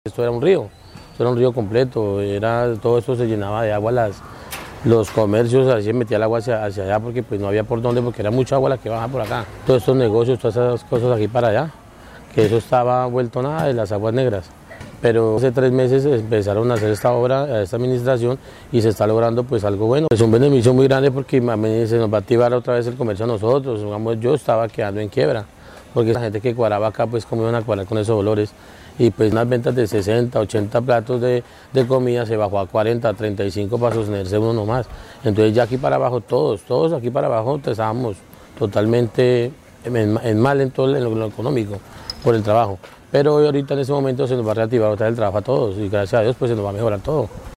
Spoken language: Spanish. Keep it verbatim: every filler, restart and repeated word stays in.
Esto era un río, esto era un río completo, era, todo esto se llenaba de agua, las, los comercios, así metía el agua hacia, hacia allá porque pues no había por dónde, porque era mucha agua la que baja por acá. Todos estos negocios, todas esas cosas aquí para allá, que eso estaba vuelto nada de las aguas negras. Pero hace tres meses empezaron a hacer esta obra, esta administración, y se está logrando pues algo bueno. Es un beneficio muy grande porque se nos va a activar otra vez el comercio a nosotros. Digamos, yo estaba quedando en quiebra, porque la gente que cuadraba acá, pues cómo iban a cuadrar con esos olores. Y pues unas ventas de sesenta, ochenta platos de, de comida se bajó a cuarenta, treinta y cinco para sostenerse uno nomás. Entonces ya aquí para abajo todos, todos aquí para abajo estábamos totalmente en, en mal en todo en lo, en lo económico por el trabajo. Pero hoy ahorita en ese momento se nos va a reactivar otra vez el trabajo a todos y gracias a Dios pues se nos va a mejorar todo.